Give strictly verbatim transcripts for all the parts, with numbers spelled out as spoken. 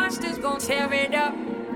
monsters gon' tear it up.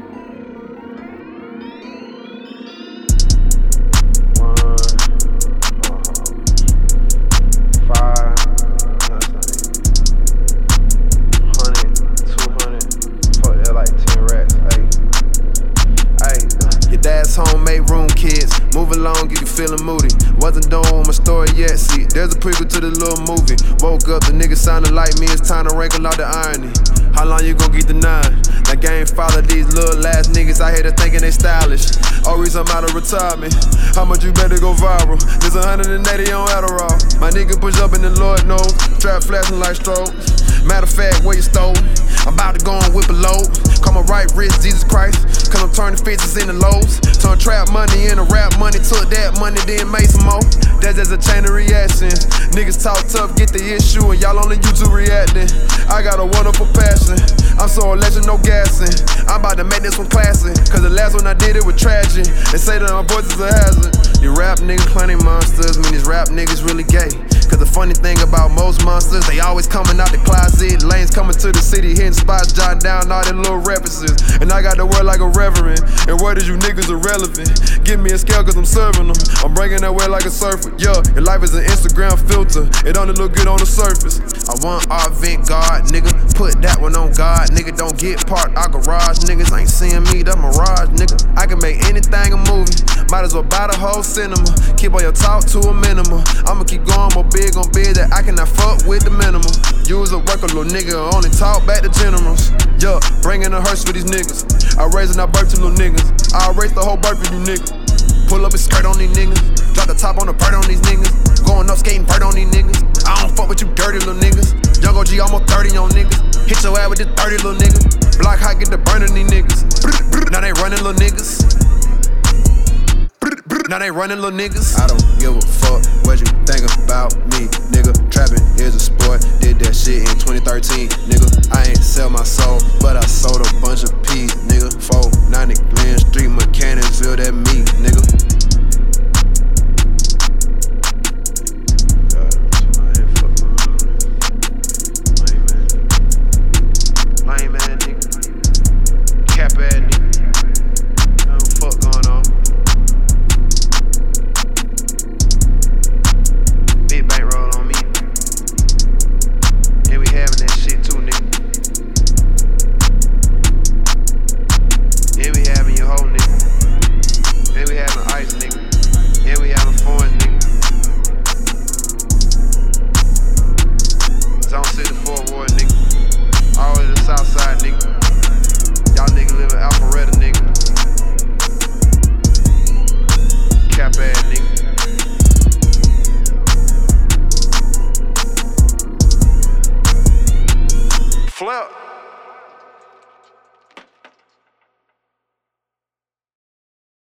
Dad's home, make room, kids. Move along, get you feeling moody. Wasn't done with my story yet, see. There's a prequel to the little movie. Woke up, the nigga sounded like me. It's time to wrinkle out the irony. How long you gon' get the nine? That game follow these little ass niggas out here that thinking they stylish. Always I'm out of retirement. How much you better go viral? There's one hundred eighty on Adderall. My nigga push up and the Lord knows. Trap flashing like strobes. Matter of fact, where you stole? I'm about to go and whip a load. Call my right wrist Jesus Christ. Cause I'm turning fixes into lows. Turn trap money into rap money. Took that money, then made some more. That's just a chain of reactions. Niggas talk tough, get the issue, and y'all only YouTube reacting. I got a wonderful passion. I'm so electric, no gassing. I'm about to make this one classic. Cause the last one I did it was tragic. They say that my voice is a hazard. You rap niggas plenty monsters. Mean these rap niggas really gay. Cause the funny thing about most monsters, they always coming out the closet. Lanes coming to the city, hitting spots, jotting down all their little references. And I got the word like a reverend. And word is you niggas irrelevant. Give me a scale cause I'm serving them. I'm breaking that way like a surfer. Yeah, your life is an Instagram filter. It only look good on the surface. I want avant-garde, nigga. Put that one on God, nigga. Don't get parked our garage, niggas ain't seeing me, that's mirage, nigga. I can make anything a movie. Might as well buy the whole cinema. Keep on your talk to a minimum. I'ma keep going more big on big that I cannot fuck with the minimum. You was a worker, little nigga, only talk back to generals. Yeah, bringing a hearse for these niggas. I raise and I birth to little niggas. I erase the whole birth for you niggas. Pull up a skirt on these niggas. Drop the top on the bird on these niggas. Going up skating bird on these niggas. I don't fuck with you dirty little niggas. Young O G almost thirty on niggas. Hit your ass with this thirty little nigga. Block hot, get the burn on these niggas. Now they running little niggas. Now they running little niggas. I don't give a fuck what you think about me, nigga. Trapping is a sport. Did that shit in twenty thirteen, nigga. I ain't sell my soul, but I sold a bunch of peas, nigga. four ninety Glen Street, Mechanicsville, that me, nigga.